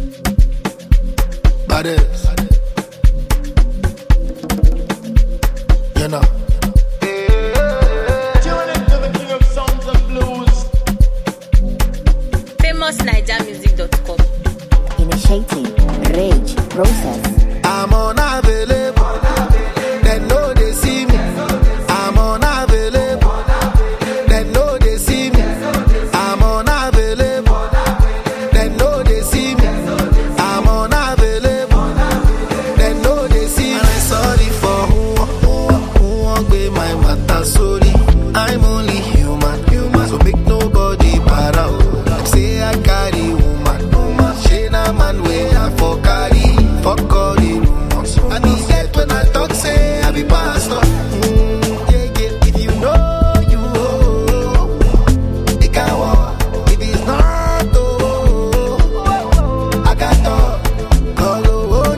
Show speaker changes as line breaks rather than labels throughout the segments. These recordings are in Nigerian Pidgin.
Baddest. You know.
Tune into the king of sounds and blues.
famousnigermusic.com.
Initiating rage process.
I'm unavailable. They know they see me. I'm unavailable. They know they see me. I'm unavailable. They know they see me. I'm unavailable. They know they see me. And I'm sorry for who won't be my matter. Sorry, I'm only human. So make nobody para. Like say I carry woman. She na man way I for carry. Fuck all the rumors. I need that when I talk say I be pastor. If you know you it can walk. If it's not I got talk. Go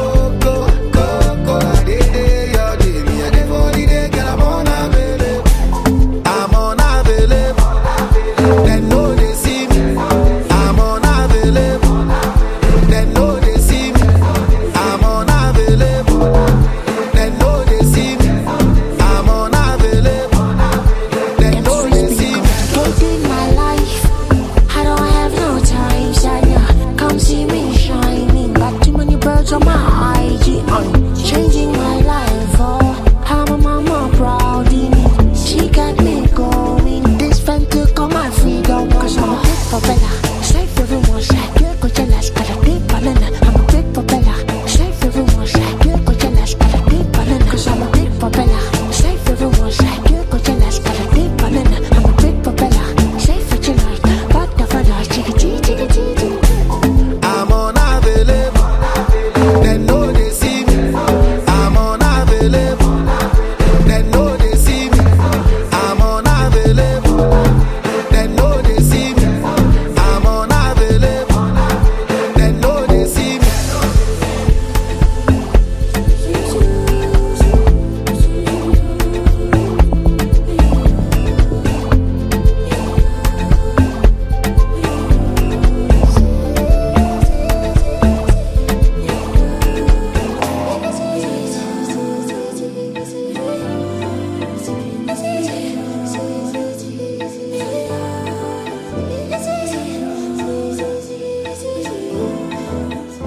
day your day me a day for the day girl I'm unavailable. I'm unavailable. They know they see me. I'm unavailable. They know they see me. I'm unavailable. They know they see me. I'm unavailable. They know they see me.
Complicated my life. I don't have no time, Shania. Come see me shining. Got too many birds on my IG. I'm changing my life. Oh, how my mama proud in it. She got me going. This fan took all my freedom. Cause I'm a big propeller. Safe everyone, like you're go jealous. Got a big banana. I'm a big propeller. Safe everyone, like you're go jealous. Got a big banana. Cause I'm a big propeller. Safe everyone, like you're go jealous. Got a big banana. I'm a big propeller. Safe for tonight. Back the fella. Chickity.
I'm unavailable. They know they see me. I'm unavailable. They know they see me. I'm unavailable. They know they see me. I'm unavailable. They know they see me.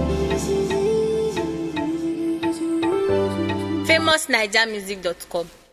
famousnigermusic.com.